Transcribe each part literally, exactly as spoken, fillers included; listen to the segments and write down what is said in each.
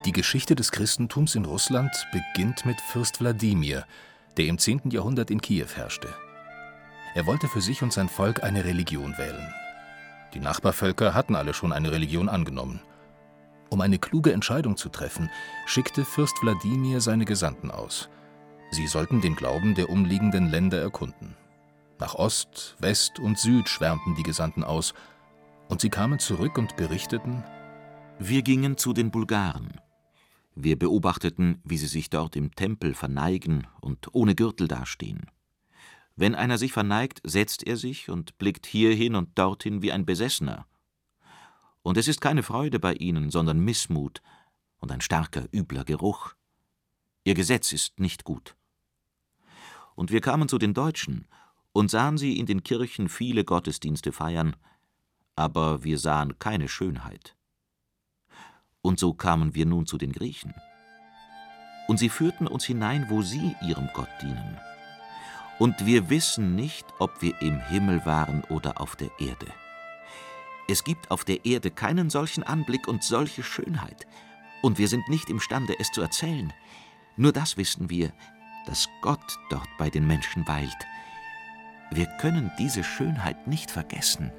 Die Geschichte des Christentums in Russland beginnt mit Fürst Wladimir, der im zehnten Jahrhundert in Kiew herrschte. Er wollte für sich und sein Volk eine Religion wählen. Die Nachbarvölker hatten alle schon eine Religion angenommen. Um eine kluge Entscheidung zu treffen, schickte Fürst Wladimir seine Gesandten aus. Sie sollten den Glauben der umliegenden Länder erkunden. Nach Ost, West und Süd schwärmten die Gesandten aus, und sie kamen zurück und berichteten: Wir gingen zu den Bulgaren. Wir beobachteten, wie sie sich dort im Tempel verneigen und ohne Gürtel dastehen. Wenn einer sich verneigt, setzt er sich und blickt hierhin und dorthin wie ein Besessener. Und es ist keine Freude bei ihnen, sondern Missmut und ein starker, übler Geruch. Ihr Gesetz ist nicht gut. Und wir kamen zu den Deutschen und sahen sie in den Kirchen viele Gottesdienste feiern, aber wir sahen keine Schönheit. Und so kamen wir nun zu den Griechen. Und sie führten uns hinein, wo sie ihrem Gott dienen. Und wir wissen nicht, ob wir im Himmel waren oder auf der Erde. Es gibt auf der Erde keinen solchen Anblick und solche Schönheit. Und wir sind nicht imstande, es zu erzählen. Nur das wissen wir, dass Gott dort bei den Menschen weilt. Wir können diese Schönheit nicht vergessen.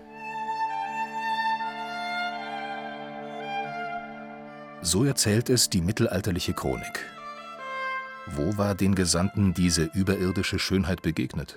So erzählt es die mittelalterliche Chronik. Wo war den Gesandten diese überirdische Schönheit begegnet?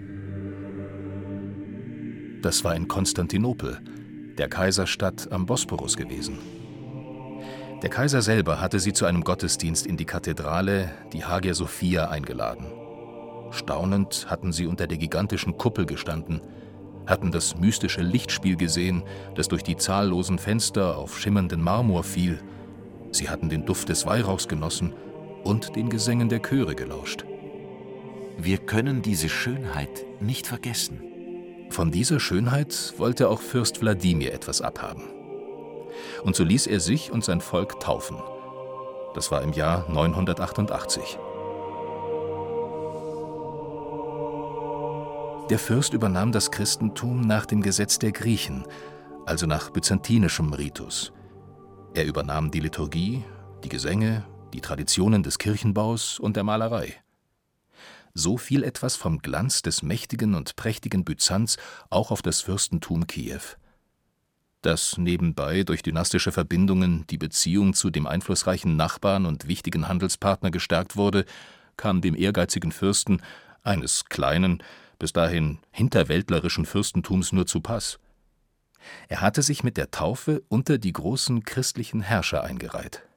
Das war in Konstantinopel, der Kaiserstadt am Bosporus gewesen. Der Kaiser selber hatte sie zu einem Gottesdienst in die Kathedrale, die Hagia Sophia, eingeladen. Staunend hatten sie unter der gigantischen Kuppel gestanden, hatten das mystische Lichtspiel gesehen, das durch die zahllosen Fenster auf schimmernden Marmor fiel. Sie hatten den Duft des Weihrauchs genossen und den Gesängen der Chöre gelauscht. Wir können diese Schönheit nicht vergessen. Von dieser Schönheit wollte auch Fürst Wladimir etwas abhaben. Und so ließ er sich und sein Volk taufen. Das war im Jahr neunhundertachtundachtzig. Der Fürst übernahm das Christentum nach dem Gesetz der Griechen, also nach byzantinischem Ritus. Er übernahm die Liturgie, die Gesänge, die Traditionen des Kirchenbaus und der Malerei. So fiel etwas vom Glanz des mächtigen und prächtigen Byzanz auch auf das Fürstentum Kiew. Dass nebenbei durch dynastische Verbindungen die Beziehung zu dem einflussreichen Nachbarn und wichtigen Handelspartner gestärkt wurde, kam dem ehrgeizigen Fürsten eines kleinen, bis dahin hinterwäldlerischen Fürstentums nur zu Pass. Er hatte sich mit der Taufe unter die großen christlichen Herrscher eingereiht.